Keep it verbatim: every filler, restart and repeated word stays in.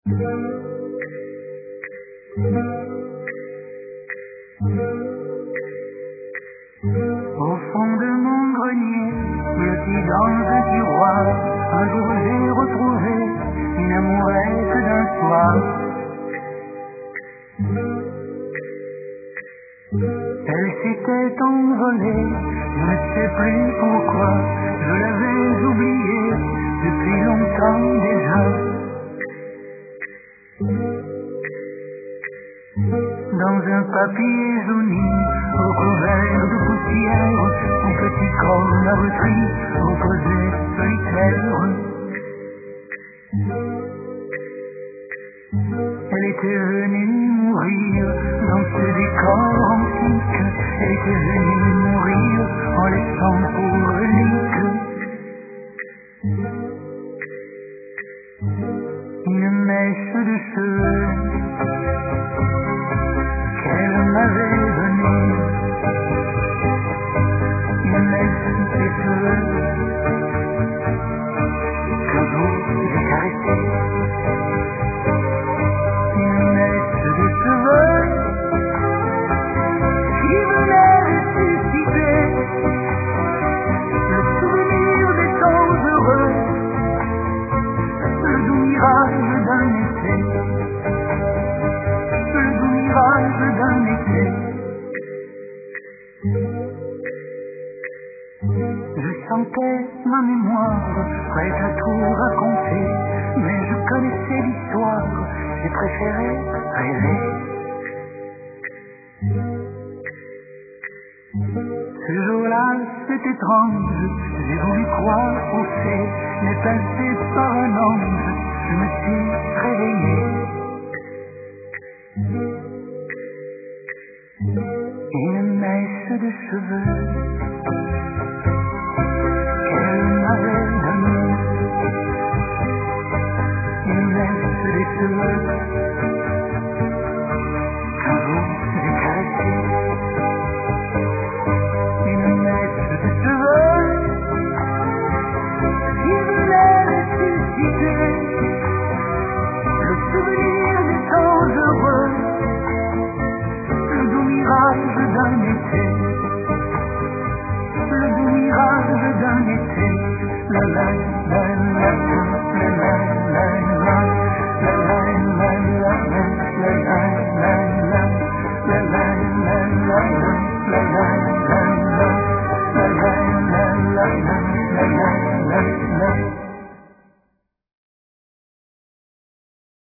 Au fond de mon grenier, blotti dans un tiroir, un jour j'ai retrouvé une amourette d'un soir. Elle s'était envolée, je ne sais plus pourquoi, je l'avais oubliée depuis longtemps déjà. Dans un papier jauni, recouvert de poussière, son petit corps meurtri reposait solitaire. Elle était venue mourir dans ce décor antique, elle était venue mourir en laissant pour relique une mèche de cheveux qu'elle m'avait donnée, une mèche de cheveux qu'un jour j'ai caressée, une mèche de cheveux qui venait ressusciter le souvenir des temps heureux, le doux mirage d'un été, le doux mirage d'un été. Je sentais ma mémoire prête à tout raconter, mais je connaissais l'histoire, j'ai préféré rêver. Ce jour-là, c'est étrange, j'ai voulu croire aux faits, mais passé par un ange, je me suis réveillé. Une mèche de cheveux qu'elle m'avait donnée, une mèche de cheveux